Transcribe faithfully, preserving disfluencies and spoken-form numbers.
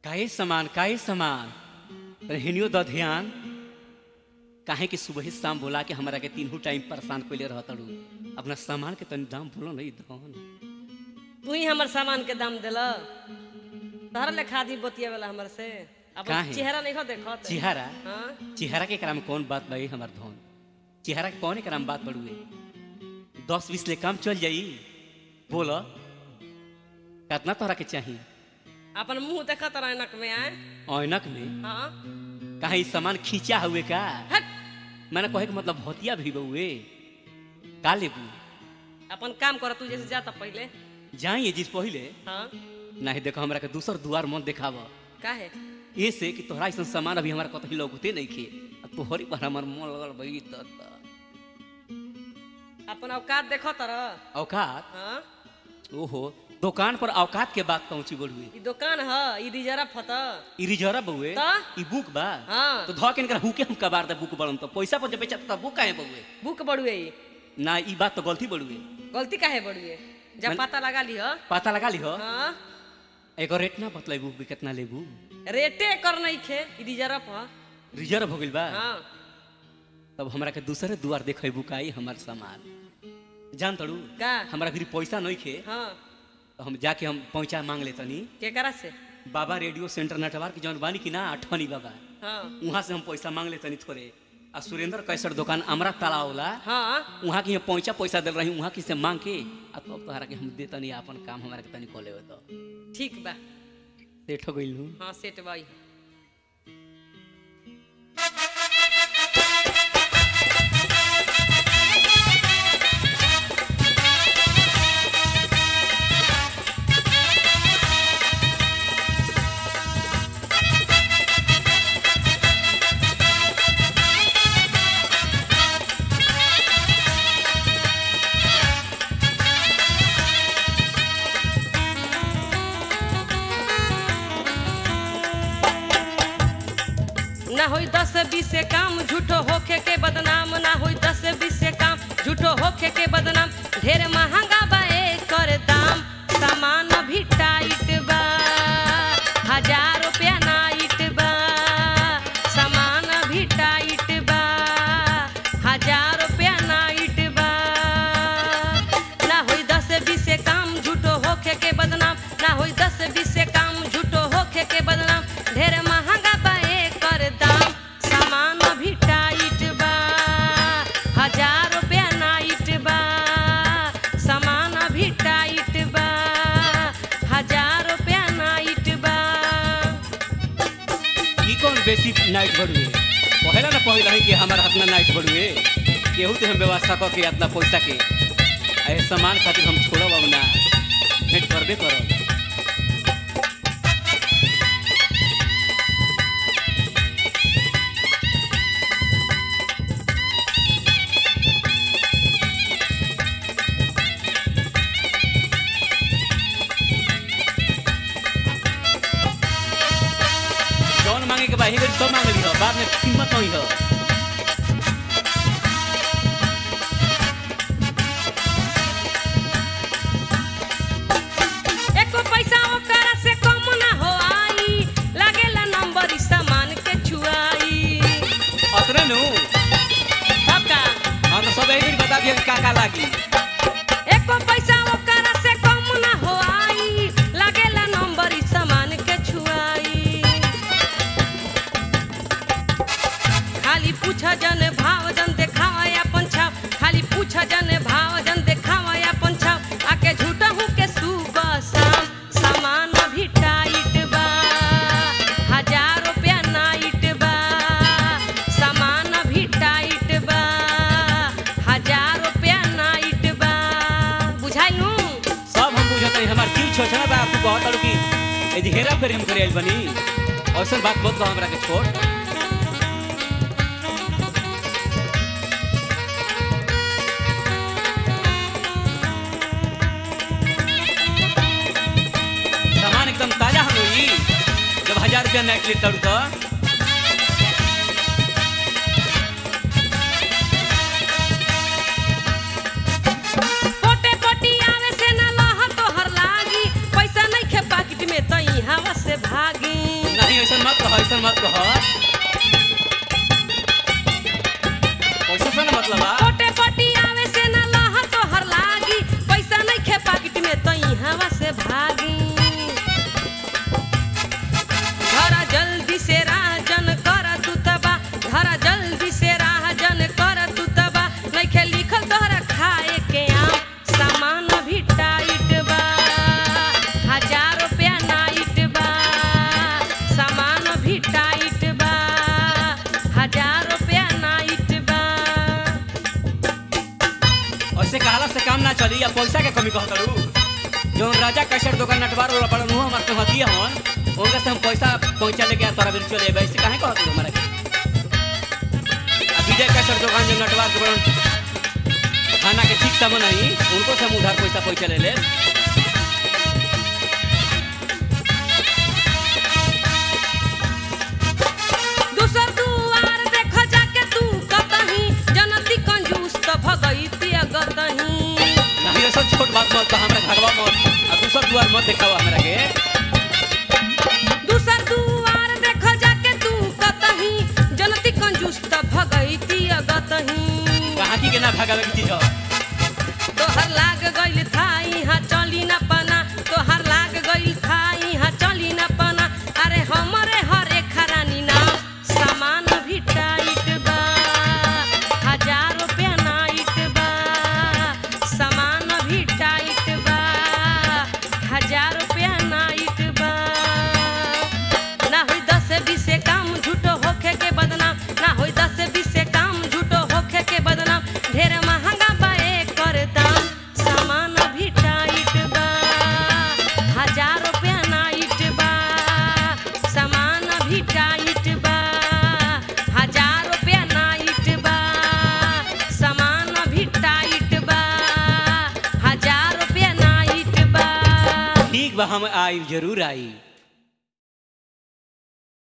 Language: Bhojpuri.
काहे समान काहे समान हिनियो द ध्यान काहे कि सुबह शाम बोला के हमारा के तीनों टाइम परेशान कोइले रहतड़ू अपना सामान के तनी दाम बोलो नहीं धन तू ही हमर सामान के दाम देला तहर ले खादी बतिया वाला हमर से अपन काहे? चेहरा नहीं देखत चेहरा हां चेहरा के कराम कौन बात भाई हमार धन चेहरा के कौन कराम बात बड़ुए दस बीस ले काम चल जाई बोलो कितना तोहरा के चाहिए अपन मुंह देखत ऐनक में आए ऐनक में हां कहा ई सामान खींचा हुए का हट मैंने कहे कि मतलब भतिया भी बउए का लेबू अपन काम कर तू जैसे जाता पहले जाइए जिस पहले हां नहीं देखो हमरा के दूसर दुआर मन देखाव काहे ऐसे कि तोहरा ऐसा सामान अभी हमारा कतही लौकते नहीं खे तोहरी पर हमार मन लगल भाई त अपन औकात देखत रह औकात हां ओहो दुकान पर औकात के बात पहुंची बड़ुए ई दुकान ह ई रिजर्व फत ई रिजर्व बउए त? ई बुक बा हां तो ध के इनकर हुके हम कबार दे बुक बड़न तो पैसा पर जब बेचा त बुक काहे बउए बुक बड़ुए ई ना ई बात तो गलती बड़ुए गलती काहे बड़ुए जब मन- पता लगा ली ह पता लगा ली हो हां एक रेट ना बतलेबू कि कितना लेबू रेटे कर नहीं खे ई रिजर्व ह रिजर्व हो गइल बा हां तब हमरा के दूसरे दुआर देखेबू काई हमार सामान जान तड़ू का हमरा फिर पैसा नहीं खे हां तो हम जाके हम पहुंचा मांग लेतनी केकरा से बाबा रेडियो सेंटर नटवार की जौन बानी की ना अठनी बाबा हां वहाँ से हम पैसा मांग लेतनी थोड़े आ सुरेंद्र कैसर दुकान अमरा तालाब वाला हां वहाँ की पहुंचा पैसा दिल रही वहाँ की से मांग के आ तब तो तोहरा के हम देतनी अपन काम हमारा के तनी कॉले तो ठीक बा सेठ हो गइल हां सेट बाई ना होई दस बीस से काम झूठो होखे के बदनाम ना होई दस बीस से काम झूठो होखे के बदनाम ढेर महंगा बा एकर दाम सामान भी टाइट बा हजार रुपया नाइट बा सामान भी टाइट बा हजार रुपया नाइट बा ना होई दस बीस से काम झूठो होखे के बदनाम ना होई दस बीस से काम झूठो होखे के बदनाम ढेर महंगा बा एकर दाम सामान भी टाइट बा हजार रुपया नाइट बा सामान भी टाइट बा हजार रुपया नाइट बा ई कौन बेसी नाइट बड़ुए पहला ना पहला ही कि हमारा हाथ में नाइट बड़ुए केहू तो हम व्यवस्था कर के अपना पैसा के ऐ सामान खातिर हम छोड़ब अब ना भेंट करबे करब जौन मांगे के बाही गरी सब मांग ली हो बाद में कीमत नहीं हो एको पैसा ओकरा से कम ना हो आई लागेला नंबर ई सामान के छुआई अतरे नु तब का हम तो सब एक बता दिए का का लागी एको पैसा ओकरा से कम ना हो आई लागेला नंबर ई सामान के छुआई खाली पूछ जन भाव जन देखावा अपन छाप खाली पूछ जन भाव जन देखावा अपन छाप आके झूठा हूँ के सुबह शाम सामान भी टाइट बा हजार रुपया नाइट बा सामान भी टाइट बा हजार रुपया नाइट बा बुझाइलू सब हम बुझत नहीं हमार जीव छोछना बा आपको बहुत अड़ू की ए हेरा फेर हम करे आइल बनी औसन बात बहुत कहो हमरा के छोड़ सामान एकदम ताजा हम होई जब हजार रुपया नाइट ले तड़ू तो पोटे पोटी आवे से ना लह तोहर लागी पैसा नहीं खे पाकिट में तई हवा से भागी ऐसन मत कह। पैसा से ना मतलब बा। कोटे पटी आवे से ना लह तोहर लागी पैसा नहीं खे पाकिट में तो हवा से भागी धरा जल्दी से राजन कर तू तबा धरा जल्दी से राजन कर तू तबा नहीं खे लिखल तोहरा खाए के आम सामान भी टाइट बा हजार रुपया नाइट बा सामान भी टाइट बा हजार रुपया नाइट बा ऐसे कहला से काम ना चली या पैसा के कमी कहत रू जो राजा कैसर दुकान नटवार वाला पड़न हुआ हमार से हतिया हन उनका से हम पैसा पहुंचा लेके आ तोरा बिल चले ऐसे काहे कहत रू हमरा के अब विजय कैसर दुकान जो नटवार के पड़न खाना के ठीक सामान नहीं उनको से हम उधार पैसा पहुंचा ले ले दूसर दुआर देख जाके तू कतही जनती कंजूस तो भगईती अगतही नहीं ऐसा छोट बात मत कह हमरा घरवा मत आ दूसर दुआर मत दिखावा हमरा के दूसर दुआर देख जाके तू कतही जनती कंजूस तो भगईती अगतही कहां की के ना भागावे की चीज हो तोहर लाग गइल थाई हां चली ना पना तोहर लाग गइल थाई हां चली ना पना अरे हमरे हरे खरानी ना सामान भी टाइट बा हजार रुपया नाइट बा सामान भी टाइट बा हजार रुपया नाइट बा ना होई दस बीस काम झूठो होखे के बदनाम ना होई दस बीस काम झूठो होखे के बदनाम ढेर महंगा बा एकर दाम सामान भी टाइट बा हजार रुपया नाइट बा सामान भी टाइट बा हजार रुपया नाइट बा सामान भी टाइट बा हजार रुपया नाइट बा ठीक बा हम आई जरूर आई।